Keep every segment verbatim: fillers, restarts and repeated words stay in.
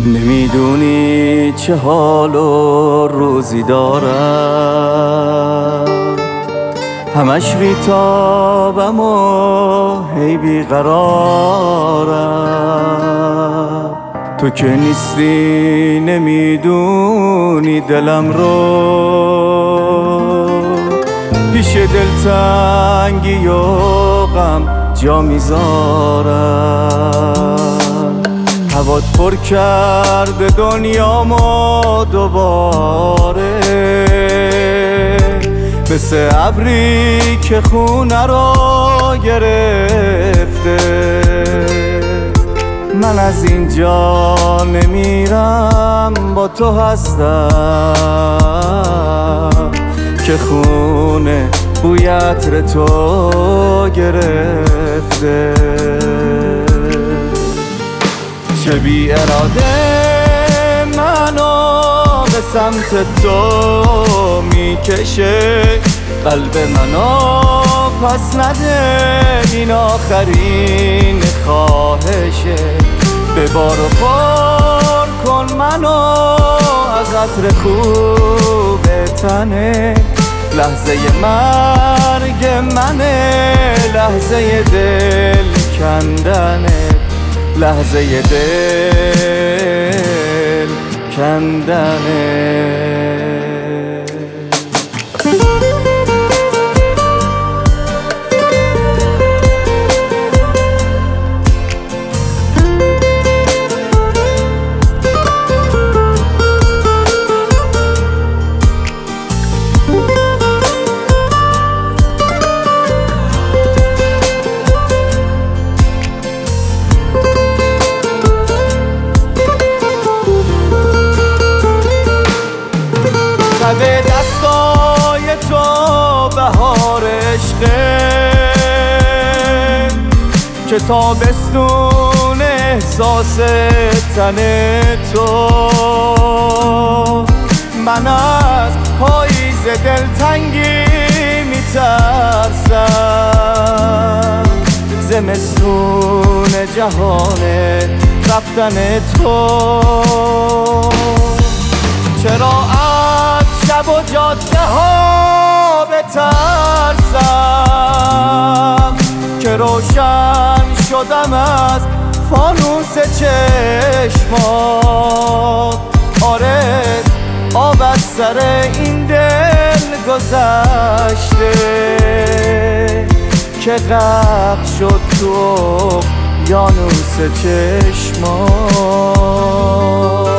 نمیدونی چه حال و روزی دارم، همش بیتابم و هی بیقرارم. تو که نیستی نمیدونی دلم رو، پیش دلتنگی و غم جا میذارم. هوات پر کرده دنیامو دوباره، مثل ابری که خونه رو گرفته. من از اینجا نمیرم، با تو هستم که خونه بوی عطر تو گرفته. چه بی اراده منو به سمت تو میکشه، قلب منو پس نده، این آخرین خواهشه. ببار و پر کن منو از عطر خوب تنه، لحظه مرگ منه، لحظه دل کندنه، لحظه دل کندنه. به دستای تو بهار عشقه، که تابستون احساس تن تو. من از پاییز دلتنگی میترسم، زمستون جهان رفتن تو. چرا از شب و جاده ها بترسم، که روشن شدم از فانوس چشمات. آره آب از سر این دل گذشته، که غرق شد تو اقیانوس چشمات.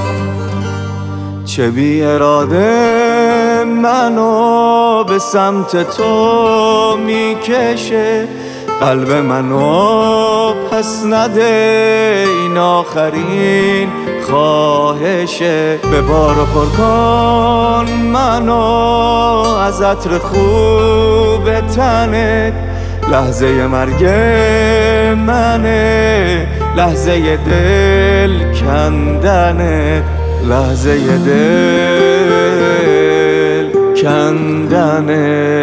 چه بی اراده منو به سمت تو میکشه، قلب منو پس نده، این آخرین خواهشه. ببار و پر کن منو از عطر خوب تنت، لحظه مرگ منه، لحظه دل کندنت، لحظه دل کندنه.